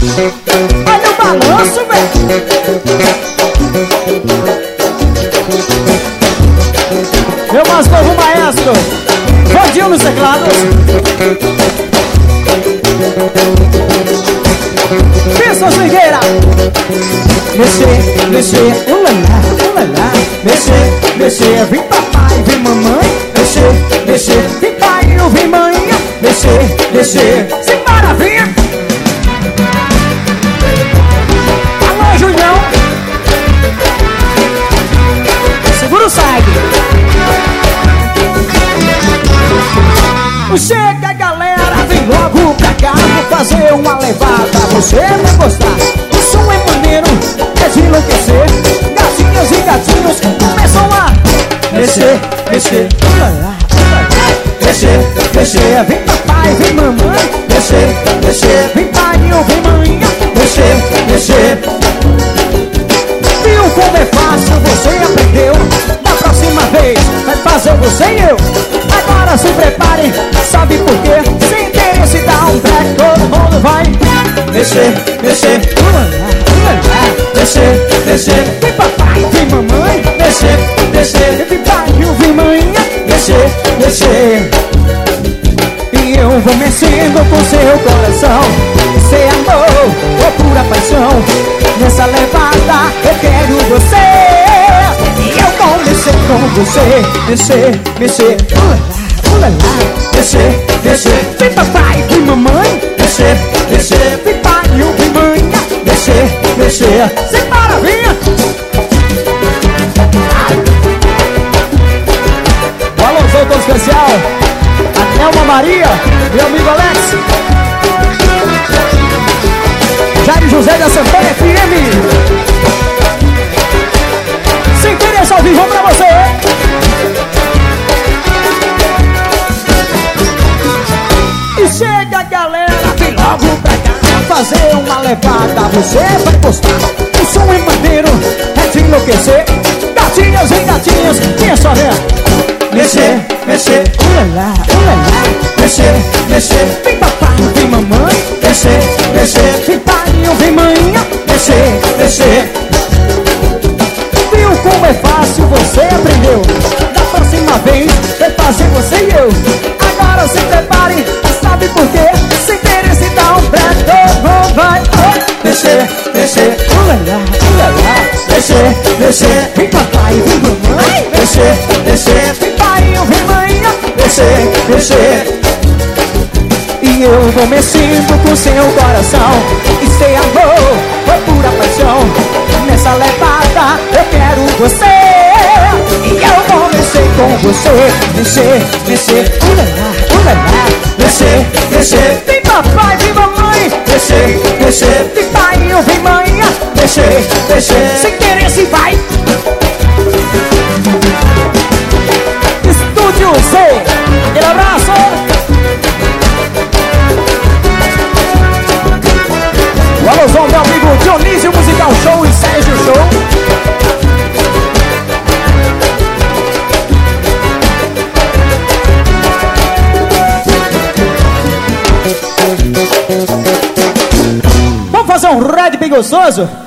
Olha o balanço, velho. Meu mais novo maestro Vandinho nos teclados. Pensa, Swingueira. Mexer, mexer, ulalá, ulalá. Mexer, mexer, vem papai, vem mamãe. Mexer, mexer, vem pai, vem mãe. Mexer, mexer, sem maravilha. Alô, Julião. Segura o sangue. Chega, galera, vem logo pra cá. Vou fazer uma levada, você vai gostar. O som é maneiro, é de enlouquecer. Gatinhas e gatinhos começam a mexer, mexer, ulalá, ulalá. Mexer, mexer, vem papai, vem mamãe. Mexer, mexer, vem pai, vem mãe. Mexer, mexer. Viu como é fácil, você aprendeu. Da próxima vez vai fazer você e eu. Agora se prepare, sabe por quê? Sem interesse dá um break, todo mundo vai mexer, mexer, ulalá, ulalá. Mexer, mexer, vem papai, vem mamãe. Mexer, mexer, vem pai, vem mãe. Mexer, mexer. E eu vou mexendo com seu coração. Você amor, ou pura paixão. Nessa levada eu quero você. E eu vou mexer com você. Mexer, mexer, ulalá, ulalá. Mexer, mexer, vem papai, vem mamãe. Mexer, mexer, vem pai, vem mãe. Mexer, mexer, sem maravilha. O alôzão todo especial a Nelma Maria, meu amigo Alex. Jair José da Sampaio FM. Sem querer, só vivo pra você. E chega, galera, vem logo pra cá. Fazer uma levada, você vai gostar. O som é maneiro, é de enlouquecer. Gatinhas e gatinhos, minha história. Mexer, mexer, ulalá, ulalá. Mexer, mexer, vem papai, vem mamãe. Mexer, mexer, vem pai, vem mãe. Mexer, mexer. Viu como é fácil, você aprendeu. Da próxima vez vai fazer você e eu. Agora se prepare, sabe por quê? Sem interesse dá um break, todo vai mexer, mexer, ulalá, ulalá. Mexer, mexer, vem papai, vem mamãe. Mexer, mexer, vem pai, vem mãe. Mexer, mexer. E eu vou mexendo com seu coração. E sem amor, foi pura paixão. Nessa levada eu quero você. E eu vou mexer com você. Mexer, mexer, ulalá, ulalá. Mexer, mexer, vem papai, vem mamãe. Mexer, mexer, vem pai, vem mãe. Mexer, mexer, sem querer se vai. Estúdio Z, aquele abraço. O alôzão, meu amigo Dionísio Musical Show e Sérgio Show. Vamos fazer um ride bem gostoso?